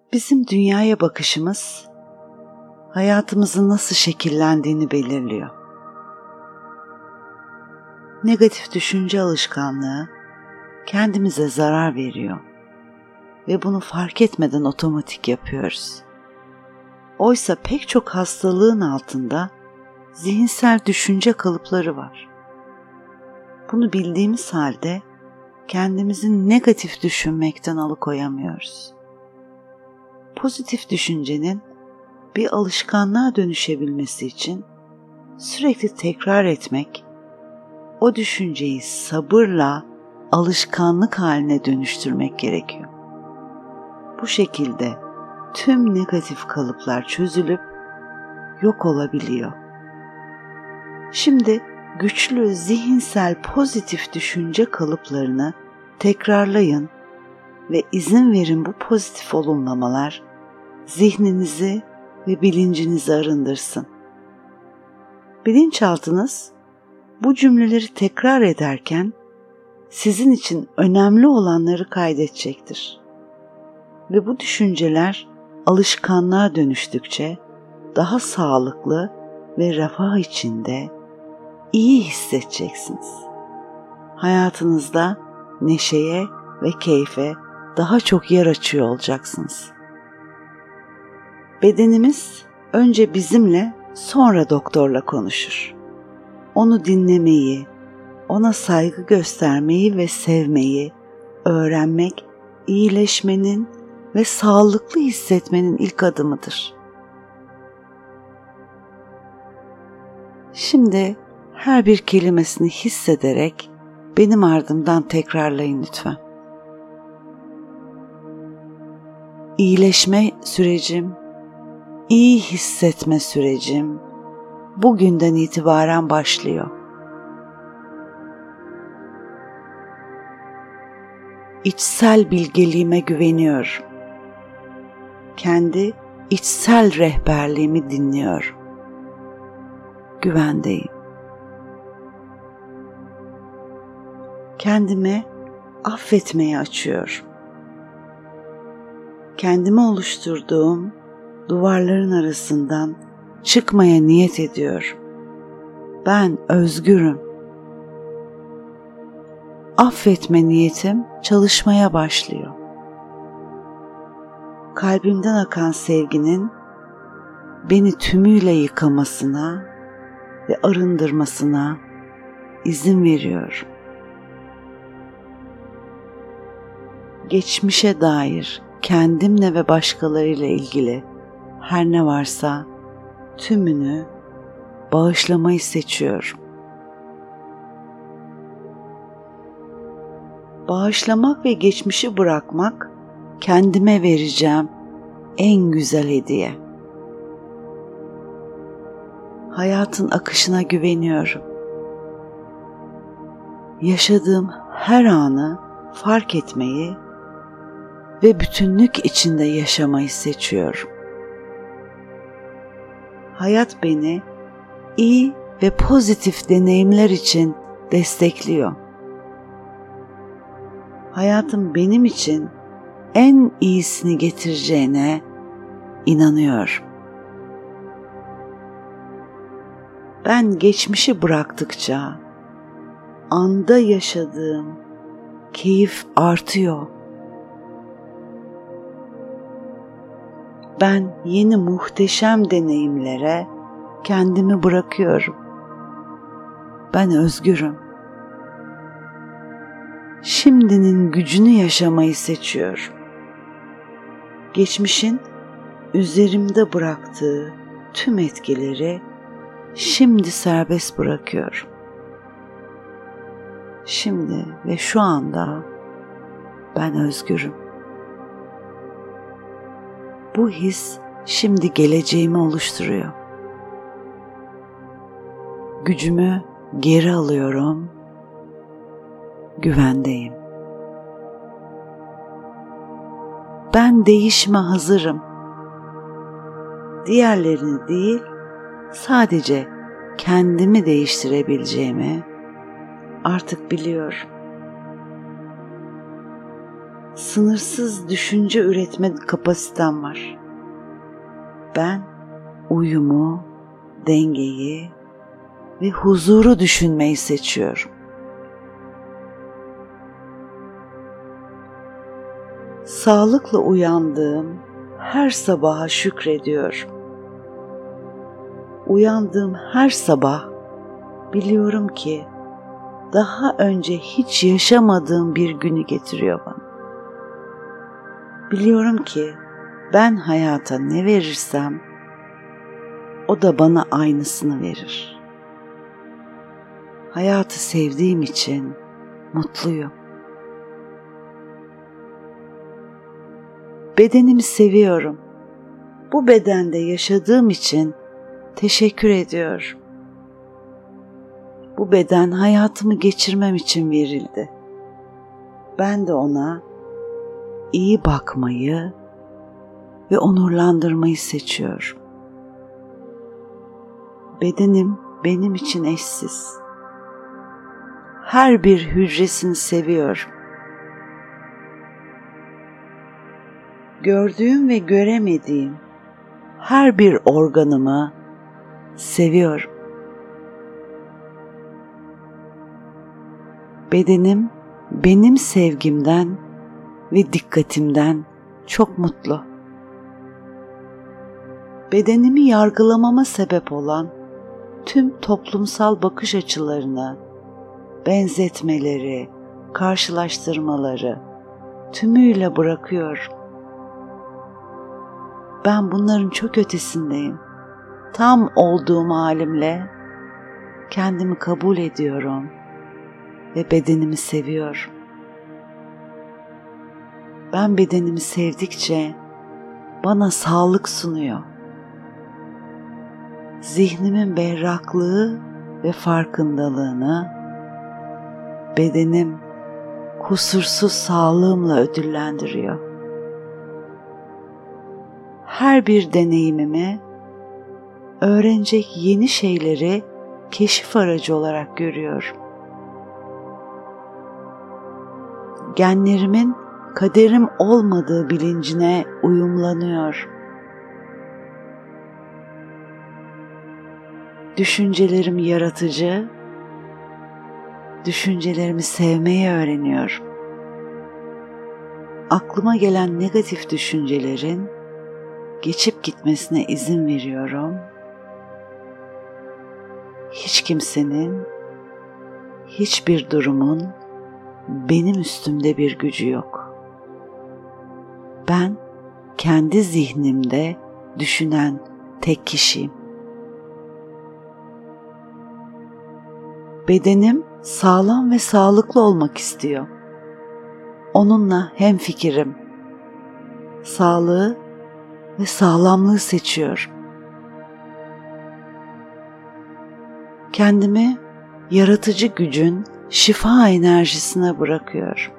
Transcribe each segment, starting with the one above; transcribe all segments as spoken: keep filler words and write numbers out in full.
Bizim dünyaya bakışımız, hayatımızın nasıl şekillendiğini belirliyor. Negatif düşünce alışkanlığı kendimize zarar veriyor ve bunu fark etmeden otomatik yapıyoruz. Oysa pek çok hastalığın altında zihinsel düşünce kalıpları var. Bunu bildiğimiz halde kendimizi negatif düşünmekten alıkoyamıyoruz. Pozitif düşüncenin bir alışkanlığa dönüşebilmesi için sürekli tekrar etmek, o düşünceyi sabırla alışkanlık haline dönüştürmek gerekiyor. Bu şekilde tüm negatif kalıplar çözülüp yok olabiliyor. Şimdi güçlü zihinsel pozitif düşünce kalıplarını tekrarlayın ve izin verin bu pozitif olumlamalar zihninizi ve bilincinizi arındırsın. Bilinçaltınız bu cümleleri tekrar ederken sizin için önemli olanları kaydedecektir. Ve bu düşünceler alışkanlığa dönüştükçe daha sağlıklı ve refah içinde iyi hissedeceksiniz. Hayatınızda neşeye ve keyfe daha çok yer açıyor olacaksınız. Bedenimiz önce bizimle, sonra doktorla konuşur. Onu dinlemeyi, ona saygı göstermeyi ve sevmeyi öğrenmek, iyileşmenin ve sağlıklı hissetmenin ilk adımıdır. Şimdi her bir kelimesini hissederek benim ardımdan tekrarlayın lütfen. İyileşme sürecim, iyi hissetme sürecim bugünden itibaren başlıyor. İçsel bilgeliğime güveniyorum. Kendi içsel rehberliğimi dinliyorum. Güvendeyim. Kendime affetmeyi açıyorum. Kendime oluşturduğum duvarların arasından çıkmaya niyet ediyorum. Ben özgürüm. Affetme niyetim çalışmaya başlıyor. Kalbimden akan sevginin beni tümüyle yıkamasına ve arındırmasına izin veriyorum. Geçmişe dair kendimle ve başkalarıyla ilgili her ne varsa tümünü bağışlamayı seçiyorum. Bağışlamak ve geçmişi bırakmak kendime vereceğim en güzel hediye. Hayatın akışına güveniyorum. Yaşadığım her anı fark etmeyi ve bütünlük içinde yaşamayı seçiyorum. Hayat beni iyi ve pozitif deneyimler için destekliyor. Hayatım benim için en iyisini getireceğine inanıyorum. Ben geçmişi bıraktıkça anda yaşadığım keyif artıyor. Ben yeni muhteşem deneyimlere kendimi bırakıyorum. Ben özgürüm. Şimdinin gücünü yaşamayı seçiyorum. Geçmişin üzerimde bıraktığı tüm etkileri şimdi serbest bırakıyorum. Şimdi ve şu anda ben özgürüm. Bu his şimdi geleceğimi oluşturuyor. Gücümü geri alıyorum. Güvendeyim. Ben değişime hazırım. Diğerlerini değil, sadece kendimi değiştirebileceğimi artık biliyorum. sınırsız düşünce üretme kapasitem var. Ben uyumu, dengeyi ve huzuru düşünmeyi seçiyorum. Sağlıkla uyandığım her sabaha şükrediyorum. Uyandığım her sabah biliyorum ki daha önce hiç yaşamadığım bir günü getiriyor bana. Biliyorum ki ben hayata ne verirsem o da bana aynısını verir. Hayatı sevdiğim için mutluyum. Bedenimi seviyorum. Bu bedende yaşadığım için teşekkür ediyorum. Bu beden hayatımı geçirmem için verildi. Ben de ona iyi bakmayı ve onurlandırmayı seçiyorum. Bedenim benim için eşsiz. Her bir hücresini seviyorum. Gördüğüm ve göremediğim her bir organımı seviyorum. Bedenim benim sevgimden ve dikkatimden çok mutlu. Bedenimi yargılamama sebep olan tüm toplumsal bakış açılarını, benzetmeleri, karşılaştırmaları tümüyle bırakıyorum. Ben bunların çok ötesindeyim. Tam olduğum halimle kendimi kabul ediyorum ve bedenimi seviyorum. Ben bedenimi sevdikçe bana sağlık sunuyor. Zihnimin berraklığı ve farkındalığını bedenim kusursuz sağlığımla ödüllendiriyor. Her bir deneyimimi öğrenecek yeni şeyleri keşif aracı olarak görüyorum. Genlerimin kaderim olmadığı bilincine uyumlanıyor. Düşüncelerim yaratıcı, düşüncelerimi sevmeyi öğreniyorum. Aklıma gelen negatif düşüncelerin geçip gitmesine izin veriyorum. Hiç kimsenin, hiçbir durumun benim üstümde bir gücü yok. Ben kendi zihnimde düşünen tek kişiyim. Bedenim sağlam ve sağlıklı olmak istiyor. Onunla hemfikirim. Sağlığı ve sağlamlığı seçiyorum. Kendimi yaratıcı gücün şifa enerjisine bırakıyorum.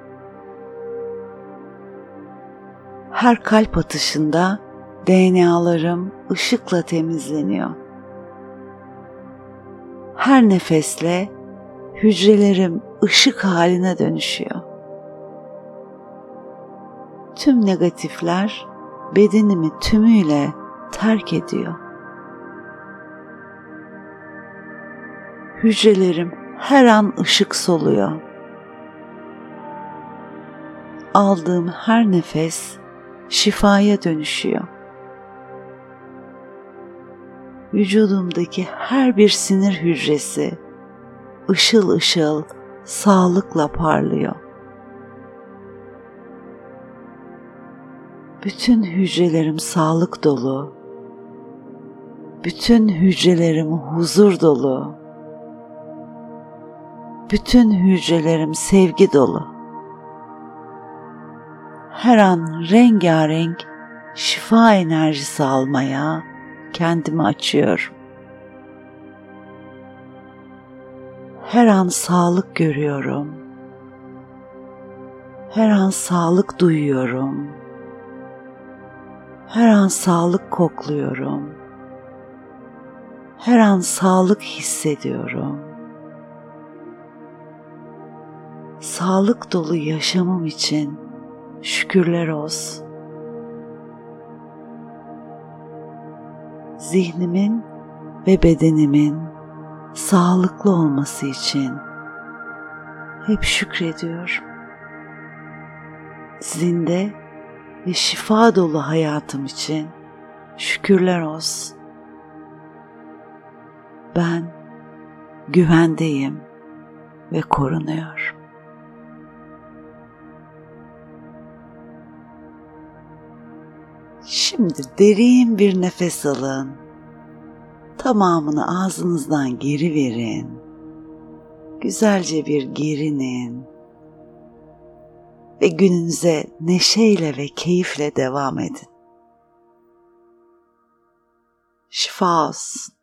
Her kalp atışında D N A'larım ışıkla temizleniyor. Her nefesle hücrelerim ışık haline dönüşüyor. Tüm negatifler bedenimi tümüyle terk ediyor. Hücrelerim her an ışık soluyor. Aldığım her nefes şifaya dönüşüyor. Vücudumdaki her bir sinir hücresi ışıl ışıl sağlıkla parlıyor. Bütün hücrelerim sağlık dolu. Bütün hücrelerim huzur dolu. Bütün hücrelerim sevgi dolu. Her an rengarenk şifa enerjisi almaya kendimi açıyorum. Her an sağlık görüyorum. Her an sağlık duyuyorum. Her an sağlık kokluyorum. Her an sağlık hissediyorum. Sağlık dolu yaşamım için şükürler olsun. Zihnimin ve bedenimin sağlıklı olması için hep şükrediyorum. Zinde ve şifa dolu hayatım için şükürler olsun. Ben güvendeyim ve korunuyorum. Şimdi derin bir nefes alın. Tamamını ağzınızdan geri verin. Güzelce bir gerinin ve gününüze neşeyle ve keyifle devam edin. Şifa olsun.